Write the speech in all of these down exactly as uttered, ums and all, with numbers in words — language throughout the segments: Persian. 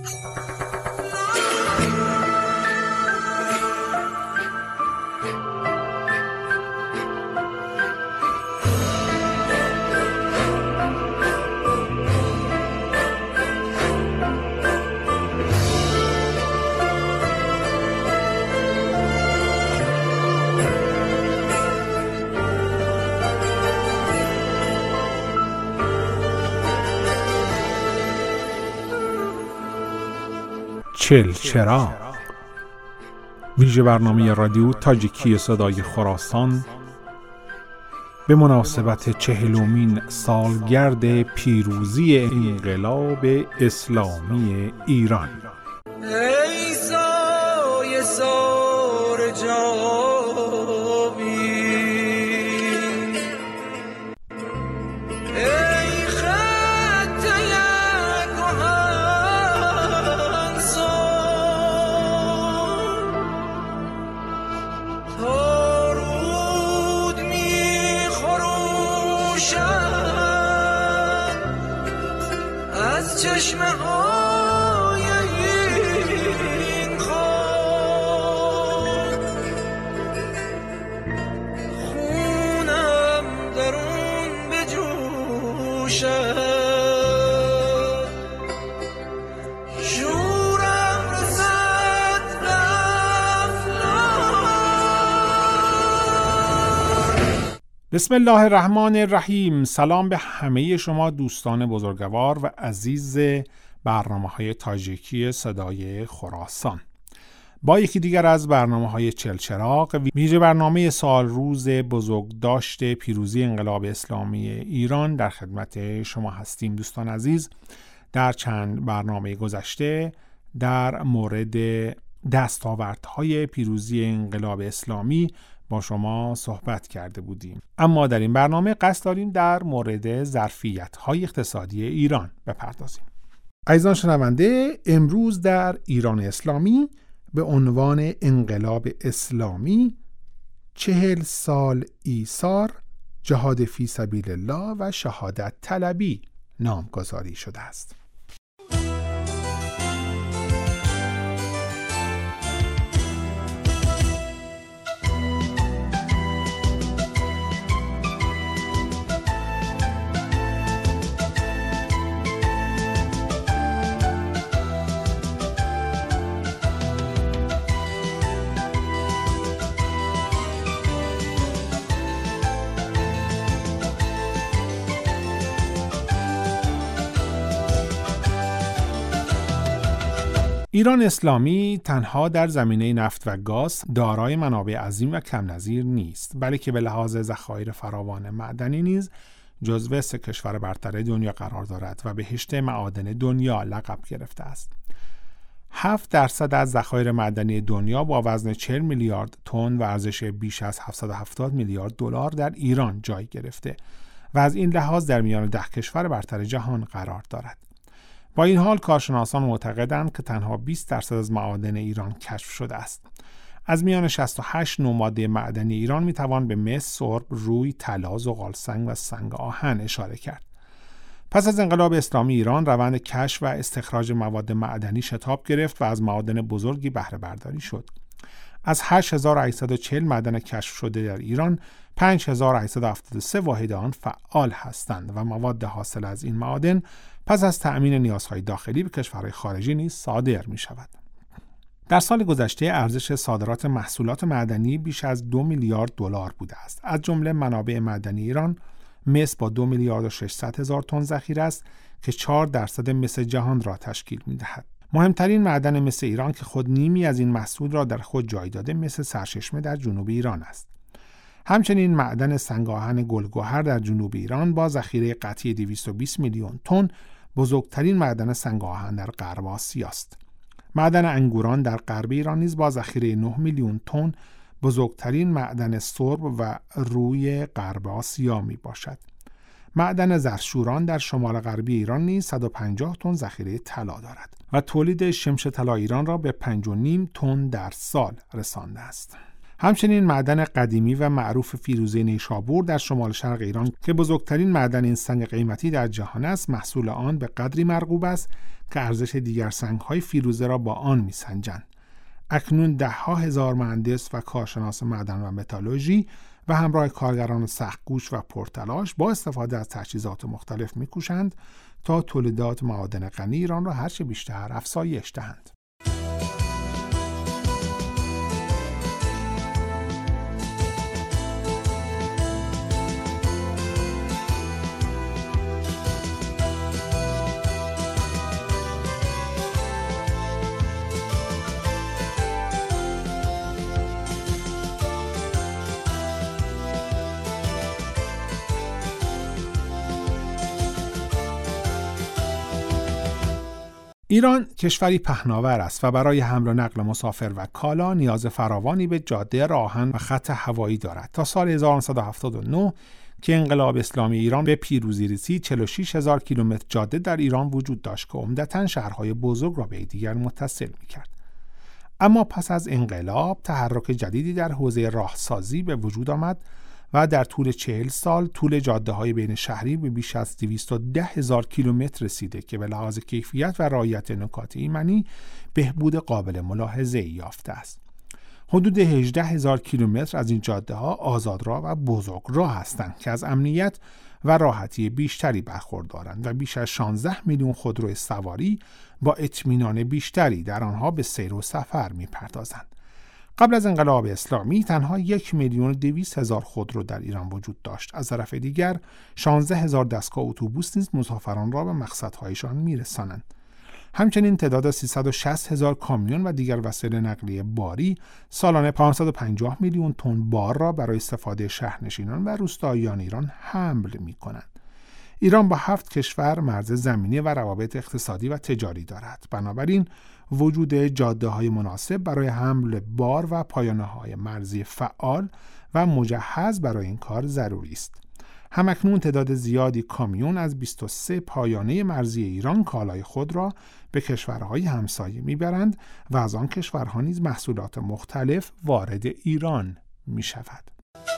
چلچراغ، ویژه برنامه رادیو تاجیکی صدای خراسان به مناسبت چهلمین سالگرد پیروزی انقلاب اسلامی ایران. ای سایه سار جاوی، ای خط یک کهن سان، تا رود می خروشد از چشمه های این خان، خونم درون بجوشد، شورم رسد به افلاک. بسم الله الرحمن الرحیم. سلام به همه شما دوستان بزرگوار و عزیز برنامه‌های تاجیکی صدای خراسان. با یکی دیگر از برنامه‌های چلچراغ، ویژه برنامه سال روز بزرگداشت پیروزی انقلاب اسلامی ایران در خدمت شما هستیم. دوستان عزیز، در چند برنامه گذشته در مورد دستاوردهای پیروزی انقلاب اسلامی با شما صحبت کرده بودیم، اما در این برنامه قصد داریم در مورد ظرفیت‌های اقتصادی ایران بپردازیم. عزیزان شنونده، امروز در ایران اسلامی به عنوان انقلاب اسلامی چهل سال ایثار، جهاد فی سبیل الله و شهادت طلبی نامگذاری شده است. ایران اسلامی تنها در زمینه نفت و گاز دارای منابع عظیم و کم نظیر نیست، بلکه به لحاظ ذخایر فراوان معدنی نیز جزو سه کشور برتر دنیا قرار دارد و بهشت معادن دنیا لقب گرفته است. هفت درصد از ذخایر معدنی دنیا با وزن چهل میلیارد تن و ارزش بیش از هفتصد و هفتاد میلیارد دلار در ایران جای گرفته و از این لحاظ در میان ده کشور برتر جهان قرار دارد. با این حال کارشناسان معتقدند که تنها بیست درصد از معادن ایران کشف شده است. از میان شصت و هشت نوع ماده معدنی ایران میتوان به مس، سرب، روی، طلا، زغالسنگ و سنگ آهن اشاره کرد. پس از انقلاب اسلامی ایران روند کشف و استخراج مواد معدنی شتاب گرفت و از معادن بزرگی بهره برداری شد. از هشت هزار و هشتصد و چهل معدن کشف شده در ایران، پنج هزار و هشتصد و هفتاد و سه واحد آن فعال هستند و مواد حاصل از این معادن پس از تأمین نیازهای داخلی به کشورهای خارجی نیز صادر می شود. در سال گذشته ارزش صادرات محصولات معدنی بیش از دو میلیارد دلار بوده است. از جمله منابع معدنی ایران، مس با دو میلیارد و ششصد هزار تن ذخیره است که چهار درصد مس جهان را تشکیل می دهد. مهمترین معدن مس ایران که خود نیمی از این محصول را در خود جای داده، مس سرچشمه در جنوب ایران است. همچنین معدن سنگ آهن گلگهر در جنوب ایران با ذخیره قطعی دویست و بیست میلیون تن بزرگترین معدن سنگ آهن در غرب آسیا است. معدن انگوران در غرب ایران نیز با ذخیره نه میلیون تن بزرگترین معدن سرب و روی غرب آسیا می باشد. معدن زرشوران در شمال غربی ایران نیز صد و پنجاه تن ذخیره طلا دارد و تولید شمش طلا ایران را به پنج و نیم تن در سال رسانده است. همچنین معدن قدیمی و معروف فیروزه نیشابور در شمال شرق ایران که بزرگترین معدن این سنگ قیمتی در جهان است، محصول آن به قدری مرغوب است که ارزش دیگر سنگ‌های فیروزه را با آن می‌سنجند. اکنون ده ها هزار مهندس و کارشناس معدن و متالورژی و همراه کارگران سخت‌کوش و پرتلاش با استفاده از تجهیزات مختلف می‌کوشند تا تولیدات معادن غنی ایران را هرچه بیشتر افزایش دهند. ایران کشوری پهناور است و برای حمل و نقل مسافر و کالا نیاز فراوانی به جاده، راهن و خط هوایی دارد. تا سال هزار و نهصد و هفتاد و نه که انقلاب اسلامی ایران به پیروزی رسید، چهل و شش هزار کیلومتر جاده در ایران وجود داشت که عمدتاً شهرهای بزرگ را به دیگر متصل می‌کرد. اما پس از انقلاب تحرک جدیدی در حوزه راهسازی به وجود آمد و در طول چهل سال طول جاده‌های بین شهری به بیش از دویست و ده هزار کیلومتر رسیده که به لحاظ کیفیت و رعایت نکات ایمنی بهبود قابل ملاحظه‌ای یافته است. حدود هجده هزار کیلومتر از این جاده‌ها آزادراه و بزرگراه هستند که از امنیت و راحتی بیشتری برخوردارند و بیش از شانزده میلیون خودرو سواری با اطمینان بیشتری در آنها به سیر و سفر می‌پردازند. قبل از انقلاب اسلامی تنها یک میلیون و دویست هزار خودرو در ایران وجود داشت. از طرف دیگر شانزده هزار دستگاه اتوبوس نیز مسافران را به مقصدهایشان میرسانند. همچنین تعداد سیصد و شصت هزار کامیون و دیگر وسایل نقلیه باری سالانه پانصد و پنجاه میلیون تن بار را برای استفاده شهرنشینان و روستاییان ایران حمل می‌کنند. ایران با هفت کشور مرز زمینی و روابط اقتصادی و تجاری دارد. بنابراین وجود جاده‌های مناسب برای حمل بار و پایانه‌های مرزی فعال و مجهز برای این کار ضروری است. همکنون تعداد زیادی کامیون از بیست و سه پایانه مرزی ایران کالای خود را به کشورهای همسایه میبرند و از آن کشورها نیز محصولات مختلف وارد ایران میشود.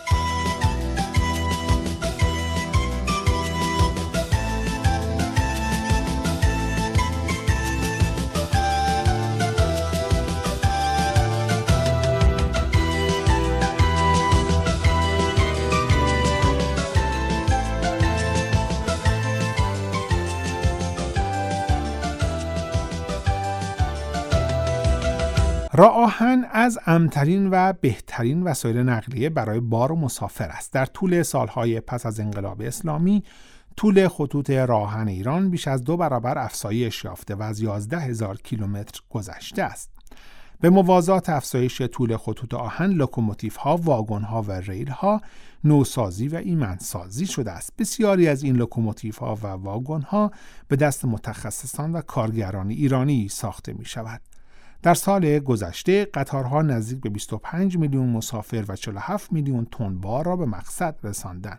راه آهن از امن‌ترین و بهترین وسایل نقلیه برای بار و مسافر است. در طول سالهای پس از انقلاب اسلامی طول خطوط راه آهن ایران بیش از دو برابر افزایش یافته و از یازده هزار کیلومتر گذشته است. به موازات افزایش طول خطوط آهن، لوکوموتیوها، واگن‌ها و ریل‌ها نوسازی و ایمن‌سازی شده است. بسیاری از این لوکوموتیوها و واگن‌ها به دست متخصصان و کارگران ایرانی ساخته می‌شود. در سال گذشته قطارها نزدیک به بیست و پنج میلیون مسافر و چهل و هفت میلیون تن بار را به مقصد رساندند.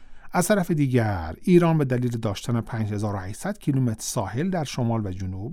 از طرف دیگر ایران به دلیل داشتن پنج هزار و هشتصد کیلومتر ساحل در شمال و جنوب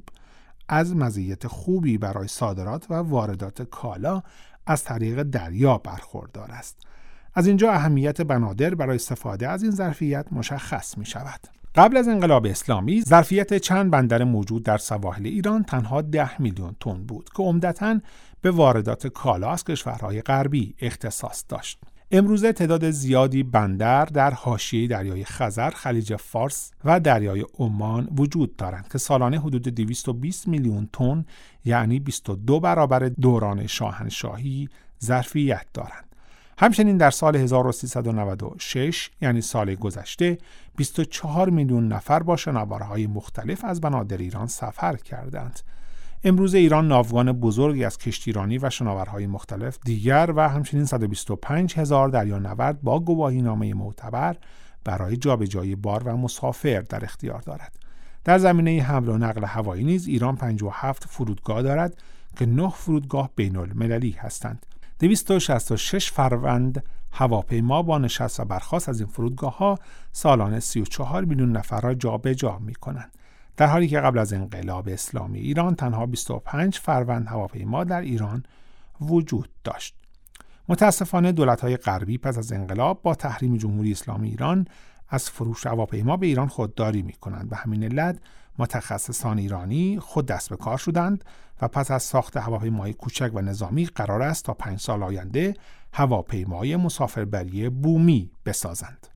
از مزیت خوبی برای صادرات و واردات کالا از طریق دریا برخوردار است. از اینجا اهمیت بنادر برای استفاده از این ظرفیت مشخص می شود. قبل از انقلاب اسلامی ظرفیت چند بندر موجود در سواحل ایران تنها ده میلیون تن بود که عمدتاً به واردات کالا از کشورهای غربی اختصاص داشت. امروزه تعداد زیادی بندر در حاشیه دریای خزر، خلیج فارس و دریای عمان وجود دارند که سالانه حدود دویست و بیست میلیون تن یعنی بیست و دو برابر دوران شاهنشاهی ظرفیت دارند. همچنین در سال هزار و سیصد و نود و شش یعنی سال گذشته بیست و چهار میلیون نفر با شناورهای مختلف از بنادر ایران سفر کردند. امروز ایران ناوگان بزرگی از کشتیرانی و شناورهای مختلف دیگر و همچنین صد و بیست و پنج هزار دریانورد با گواهینامه معتبر برای جابجایی بار و مسافر در اختیار دارد. در زمینه حمل و نقل هوایی نیز ایران پنجاه و هفت فرودگاه دارد که نه فرودگاه بین المللی هستند. دویست و شصت و شش فروند هواپیما با نشست و برخاست از این فرودگاه‌ها سالانه سی و چهار میلیون نفر را جابجا می‌کنند، در حالی که قبل از انقلاب اسلامی ایران تنها بیست و پنج فروند هواپیما در ایران وجود داشت. متاسفانه دولت‌های غربی پس از انقلاب با تحریم جمهوری اسلامی ایران از فروش هواپیما به ایران خودداری می‌کنند. به همین علت متخصصان ایرانی خود دست به کار شدند و پس از ساخت هواپیمای کوچک و نظامی قرار است تا پنج سال آینده هواپیمای مسافربری بومی بسازند.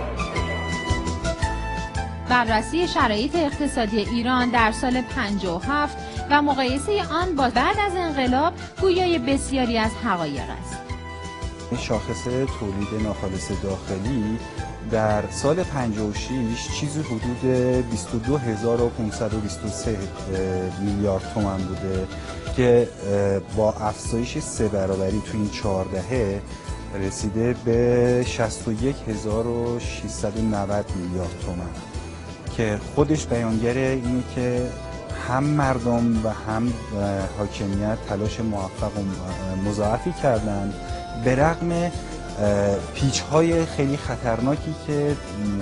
بررسی شرایط اقتصادی ایران در سال پنجاه و هفت و مقایسه آن با بعد از انقلاب گویای بسیاری از حقایق است. شاخص تولید ناخالص داخلی در سال پنجاه و شش چیزی حدود بیست و دو هزار و پانصد و بیست و سه میلیارد تومان بوده که با افزایش سه برابری تو این چهار دهه رسیده به شصت و یک هزار و ششصد و نود میلیارد تومان که خودش بیانگر اینه که هم مردم و هم حاکمیت تلاش موفق و مضاعفی کردند به رغم پیچ‌های خیلی خطرناکی که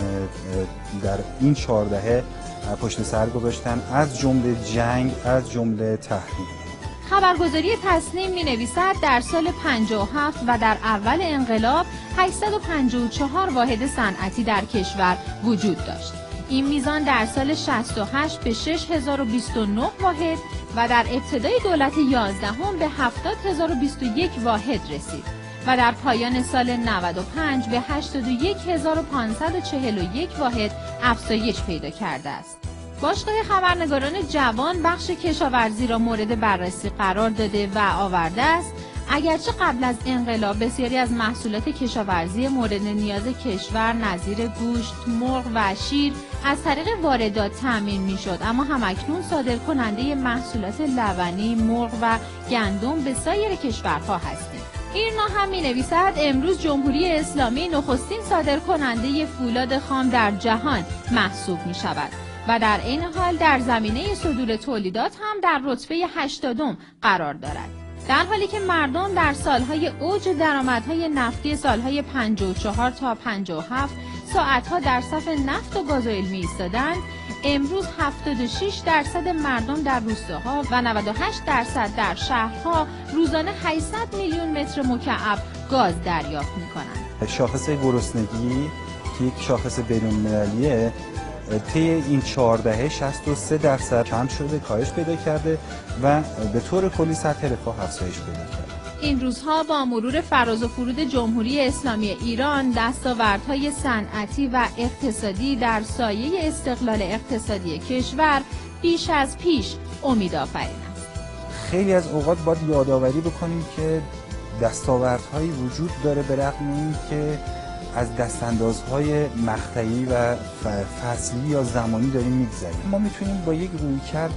در این چهار دهه پشت سر گذاشتن، از جمله جنگ، از جمله تحریم. خبرگزاری تصنیم می‌نویسد در سال پنجاه و هفت و در اول انقلاب هشتصد و پنجاه و چهار واحد صنعتی در کشور وجود داشت. این میزان در سال شصت و هشت به شش هزار و بیست و نه واحد و در ابتدای دولت یازدهم به هفتاد هزار و بیست و یک واحد رسید و در پایان سال نود و پنج به هشتاد و یک هزار و پانصد و چهل و یک واحد افزایش پیدا کرده است. باشگاه خبرنگاران جوان بخش کشاورزی را مورد بررسی قرار داده و آورده است اگرچه قبل از انقلاب بسیاری از محصولات کشاورزی مورد نیاز کشور نظیر گوشت، مرغ و شیر از طریق واردات تامین میشد، اما همکنون صادرکننده محصولات لبنی، مرغ و گندم به سایر کشورها هستیم. ایرنا هم می نویسد امروز جمهوری اسلامی نخستین صادرکننده فولاد خام در جهان محسوب می شود و در این حال در زمینه صدور تولیدات هم در رتبه هشتادم قرار دارد. در حالی که مردم در سالهای اوج درآمدهای نفتی سالهای پنجاه و چهار تا پنجاه و هفت ساعتها در صف نفت و گازوئیل می ایستادند، امروز هفتاد و شش درصد مردم در روستاها و نود و هشت درصد در شهرها روزانه هشتصد میلیون متر مکعب گاز دریافت می کنند. شاخص گرسنگی که یک شاخص بین‌المللیه طی این چهار دهه شصت و سه درصد کم شده، کاهش پیدا کرده و به طور کلی سطح رفاه افزایش پیدا کرده. این روزها با مرور فراز و فرود جمهوری اسلامی ایران دستاوردهای صنعتی و اقتصادی در سایه استقلال اقتصادی کشور بیش از پیش امیدآفرین است. خیلی از اوقات باید یادآوری بکنیم که دستاوردهایی وجود داره به رغم این که از دستاندازهای مقطعی و فصلی یا زمانی داریم میگذریم. ما میتونیم با یک رویکرد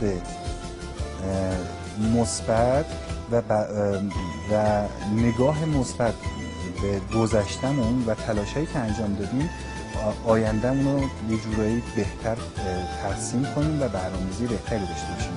مثبت و, و نگاه مثبت به گذشتمون و تلاشایی که انجام دادیم آینده‌مون رو یه جورایی بهتر ترسیم کنیم و برنامه‌ریزی بهتری داشته باشیم.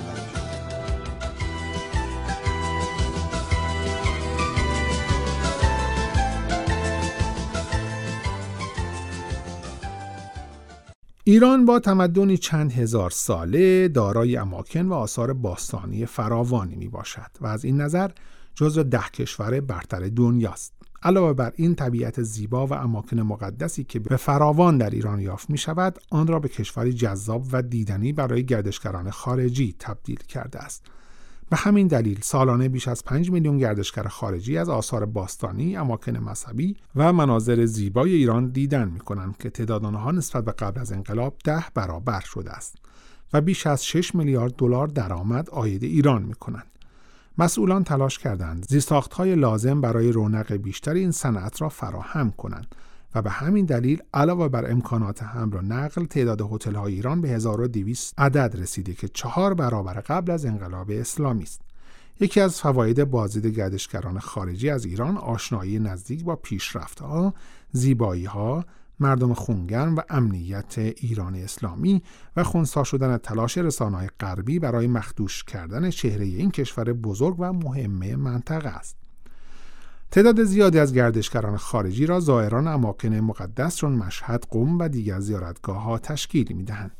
ایران با تمدنی چند هزار ساله دارای اماکن و آثار باستانی فراوانی می باشد و از این نظر جزو ده کشور برتر دنیاست. علاوه بر این طبیعت زیبا و اماکن مقدسی که به فراوان در ایران یافت می شود، آن را به کشوری جذاب و دیدنی برای گردشگران خارجی تبدیل کرده است. به همین دلیل سالانه بیش از پنج میلیون گردشگر خارجی از آثار باستانی، اماکن مذهبی و مناظر زیبای ایران دیدن می‌کنند که تعداد آنها نسبت به قبل از انقلاب ده برابر شده است و بیش از شش میلیارد دلار درآمد عاید ایران می‌کنند. مسئولان تلاش کردند زیرساخت‌های لازم برای رونق بیشتر این صنعت را فراهم کنند و به همین دلیل علاوه بر امکانات حمل و نقل تعداد هتل‌های ایران به هزار و دویست عدد رسیده که چهار برابر قبل از انقلاب اسلامی است. یکی از فواید بازدید گردشگران خارجی از ایران آشنایی نزدیک با پیشرفت‌ها، زیبایی‌ها، مردم خونگرم و امنیت ایران اسلامی و خنثی شدن تلاش رسانه‌های غربی برای مخدوش کردن چهره این کشور بزرگ و مهم منطقه است. تعداد زیادی از گردشگران خارجی را زائران اماکن مقدس چون مشهد، قم و دیگر زیارتگاه‌ها تشکیل می‌دهند.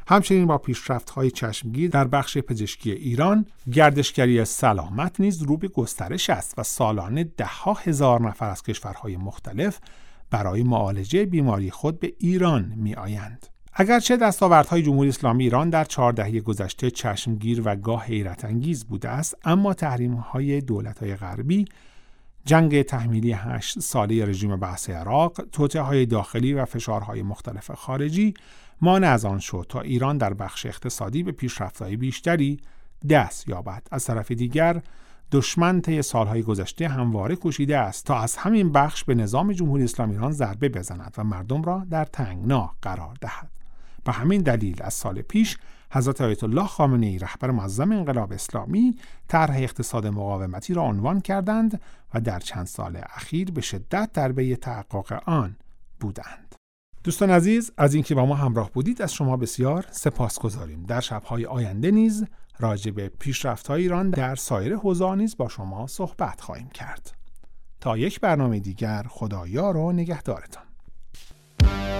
همچنین با پیشرفت‌های چشمگیر در بخش پزشکی ایران، گردشگری سلامت نیز رو به گسترش است و سالانه ده‌ها هزار نفر از کشورهای مختلف برای معالجه بیماری خود به ایران می‌آیند. اگرچه دستاوردهای جمهوری اسلامی ایران در چهار دهه گذشته چشمگیر و گاه حیرت انگیز بوده است، اما تحریم‌های دولت‌های غربی، جنگ تحمیلی هشت ساله رژیم بعث عراق، توطئه‌های داخلی و فشارهای مختلف خارجی مانع از آن شد تا ایران در بخش اقتصادی به پیشرفت‌های بیشتری دست یابد. از طرف دیگر دشمن طی سالهای گذشته همواره کوشیده است تا از همین بخش به نظام جمهوری اسلامی ایران ضربه بزند و مردم را در تنگنا قرار دهد. به همین دلیل از سال پیش حضرت آیت الله خامنه‌ای رهبر معظم انقلاب اسلامی طرح اقتصاد مقاومتی را عنوان کردند و در چند سال اخیر به شدت در پی تحقق آن بودند. دوستان عزیز، از اینکه با ما همراه بودید از شما بسیار سپاسگزاریم. در شب‌های آینده نیز راجع به پیشرفت‌های ایران در سایر حوزه‌ها نیز با شما صحبت خواهیم کرد. تا یک برنامه دیگر، خدایا و نگهدارتان.